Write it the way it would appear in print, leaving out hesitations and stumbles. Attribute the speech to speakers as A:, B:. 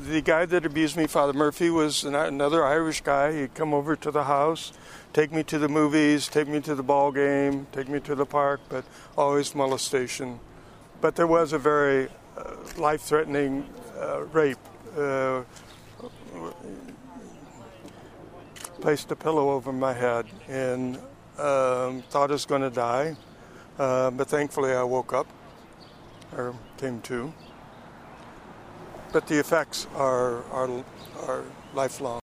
A: The guy that abused me, Father Murphy, was another Irish guy. He'd come over to the house, take me to the movies, take me to the ball game, take me to the park, but always molestation. But there was a very life-threatening rape. Placed a pillow over my head and thought I was going to die. But thankfully I woke up, or came to. But the effects are lifelong.